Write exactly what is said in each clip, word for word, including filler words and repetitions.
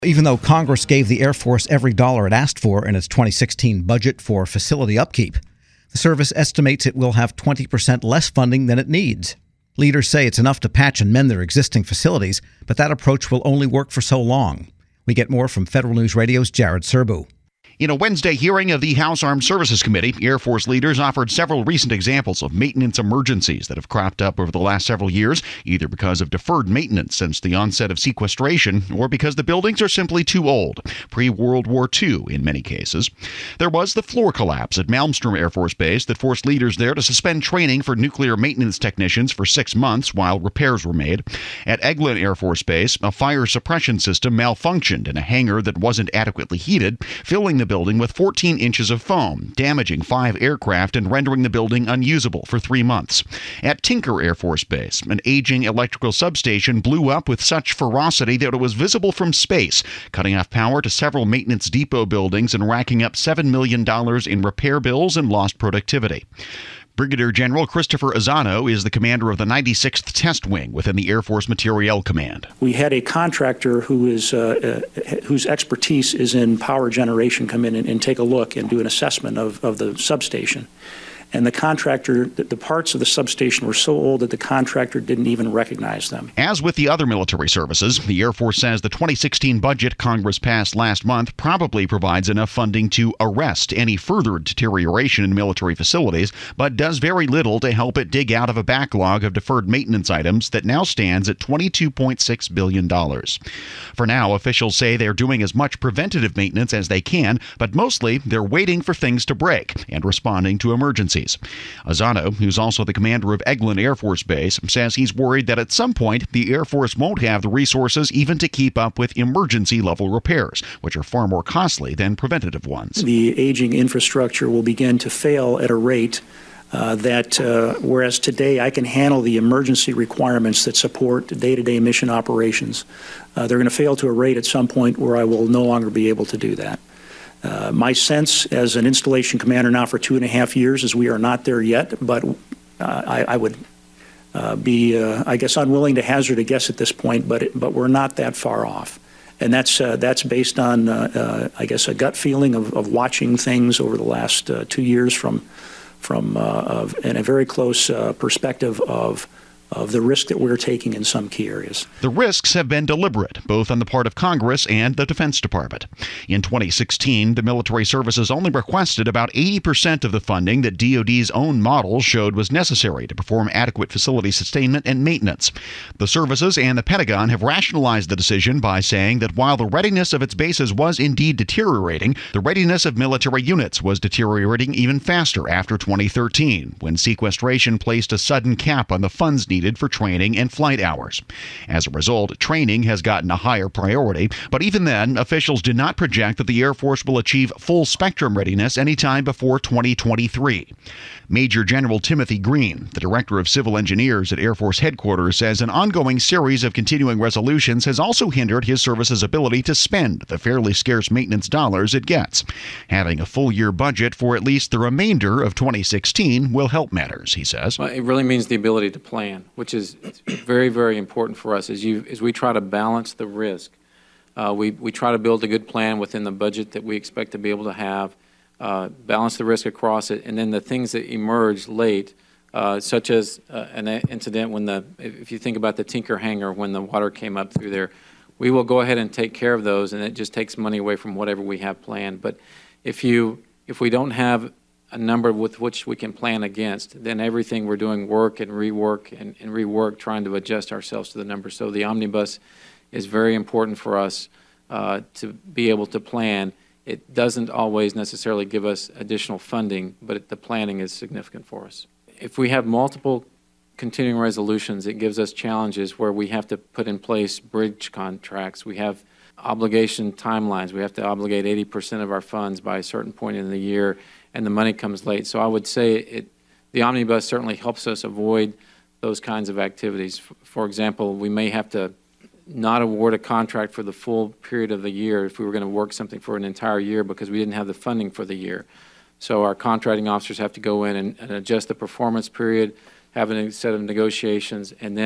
Even though Congress gave the Air Force every dollar it asked for in its twenty sixteen budget for facility upkeep, the service estimates it will have twenty percent less funding than it needs. Leaders say it's enough to patch and mend their existing facilities, but that approach will only work for so long. We get more from Federal News Radio's Jared Serbu. In a Wednesday hearing of the House Armed Services Committee, Air Force leaders offered several recent examples of maintenance emergencies that have cropped up over the last several years, either because of deferred maintenance since the onset of sequestration or because the buildings are simply too old, pre-World War Two in many cases. There was the floor collapse at Malmstrom Air Force Base that forced leaders there to suspend training for nuclear maintenance technicians for six months while repairs were made. At Eglin Air Force Base, a fire suppression system malfunctioned in a hangar that wasn't adequately heated, filling the building with fourteen inches of foam, damaging five aircraft and rendering the building unusable for three months. At Tinker Air Force Base, an aging electrical substation blew up with such ferocity that it was visible from space, cutting off power to several maintenance depot buildings and racking up seven million dollars in repair bills and lost productivity. Brigadier General Christopher Azzano is the commander of the ninety-sixth Test Wing within the Air Force Materiel Command. We had a contractor who is uh, uh, whose expertise is in power generation come in and, and take a look and do an assessment of, of the substation. And the contractor, the, the parts of the substation were so old that the contractor didn't even recognize them. As with the other military services, the Air Force says the twenty sixteen budget Congress passed last month probably provides enough funding to arrest any further deterioration in military facilities, but does very little to help it dig out of a backlog of deferred maintenance items that now stands at twenty-two point six billion dollars. For now, officials say they're doing as much preventative maintenance as they can, but mostly they're waiting for things to break and responding to emergencies. Azzano, who's also the commander of Eglin Air Force Base, says he's worried that at some point the Air Force won't have the resources even to keep up with emergency-level repairs, which are far more costly than preventative ones. The aging infrastructure will begin to fail at a rate uh, that, uh, whereas today I can handle the emergency requirements that support day-to-day mission operations, uh, they're going to fail to a rate at some point where I will no longer be able to do that. Uh, my sense as an installation commander now for two and a half years is we are not there yet, but uh, I, I would uh, be, uh, I guess, unwilling to hazard a guess at this point, but it, but we're not that far off. And that's uh, that's based on, uh, uh, I guess, a gut feeling of, of watching things over the last uh, two years from, from uh, of, and a very close uh, perspective of of the risk that we're taking in some key areas. The risks have been deliberate, both on the part of Congress and the Defense Department. In twenty sixteen, the military services only requested about eighty percent of the funding that D O D's own model showed was necessary to perform adequate facility sustainment and maintenance. The services and the Pentagon have rationalized the decision by saying that while the readiness of its bases was indeed deteriorating, the readiness of military units was deteriorating even faster after twenty thirteen, when sequestration placed a sudden cap on the funds needed for training and flight hours. As a result, training has gotten a higher priority, but even then, officials did not project that the Air Force will achieve full spectrum readiness anytime before twenty twenty-three. Major General Timothy Green, the Director of Civil Engineers at Air Force Headquarters, says an ongoing series of continuing resolutions has also hindered his service's ability to spend the fairly scarce maintenance dollars it gets. Having a full-year budget for at least the remainder of twenty sixteen will help matters, he says. Well, it really means the ability to plan, which is very, very important for us as you as we try to balance the risk. Uh, we, we try to build a good plan within the budget that we expect to be able to have, uh, balance the risk across it, and then the things that emerge late, uh, such as uh, an incident when the, if you think about the Tinker hangar when the water came up through there, we will go ahead and take care of those, and it just takes money away from whatever we have planned. But if you, if we don't have a number with which we can plan against, then everything we're doing work and rework and, and rework trying to adjust ourselves to the numbers. So the omnibus is very important for us uh, to be able to plan. It doesn't always necessarily give us additional funding, but it, the planning is significant for us. If we have multiple continuing resolutions, it gives us challenges where we have to put in place bridge contracts. We have obligation timelines. We have to obligate eighty percent of our funds by a certain point in the year, and the money comes late. So I would say it, the omnibus certainly helps us avoid those kinds of activities. For example, we may have to not award a contract for the full period of the year if we were going to work something for an entire year because we didn't have the funding for the year. So our contracting officers have to go in and, and adjust the performance period, have a set of negotiations, and then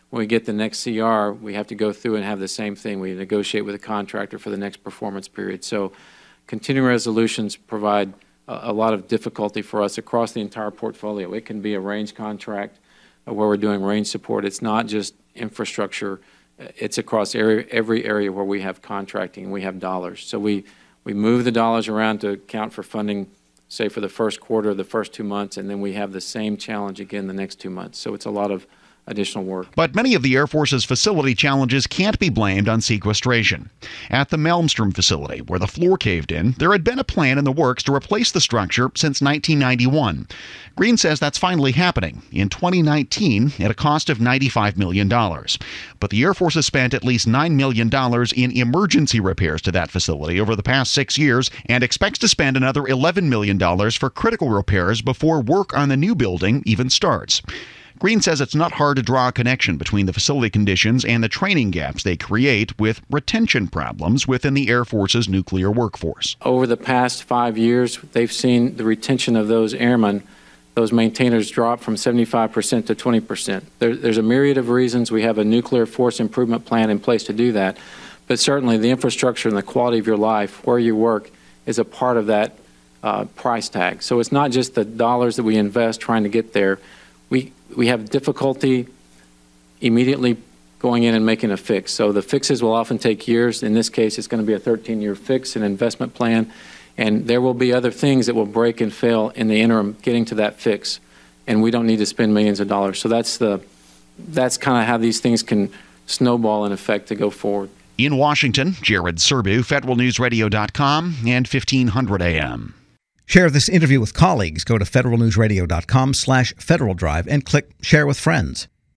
when we get the next C R, we have to go through and have the same thing. We negotiate with the contractor for the next performance period. So continuing resolutions provide a, a lot of difficulty for us across the entire portfolio. It can be a range contract uh, where we're doing range support. It's not just infrastructure. It's across every, every area where we have contracting and we have dollars. So we, we move the dollars around to account for funding, say, for the first quarter, the first two months, and then we have the same challenge again the next two months. So it's a lot of additional work. But many of the Air Force's facility challenges can't be blamed on sequestration. At the Malmstrom facility, where the floor caved in, there had been a plan in the works to replace the structure since nineteen ninety-one. Green says that's finally happening in twenty nineteen at a cost of ninety-five million dollars. But the Air Force has spent at least nine million dollars in emergency repairs to that facility over the past six years and expects to spend another eleven million dollars for critical repairs before work on the new building even starts. Green says it's not hard to draw a connection between the facility conditions and the training gaps they create with retention problems within the Air Force's nuclear workforce. Over the past five years, they've seen the retention of those airmen, those maintainers, drop from seventy-five percent to twenty percent. There, there's a myriad of reasons. We have a nuclear force improvement plan in place to do that. But certainly the infrastructure and the quality of your life, where you work, is a part of that uh, price tag. So it's not just the dollars that we invest trying to get there. We, we have difficulty immediately going in and making a fix. So the fixes will often take years. In this case, it's going to be a thirteen-year fix, an investment plan, and there will be other things that will break and fail in the interim getting to that fix, and we don't need to spend millions of dollars. So that's, the, that's kind of how these things can snowball in effect to go forward. In Washington, Jared Serbu, Federal News Radio dot com and fifteen hundred A M. Share this interview with colleagues. Go to federal news radio dot com slash Federal Drive and click Share with Friends.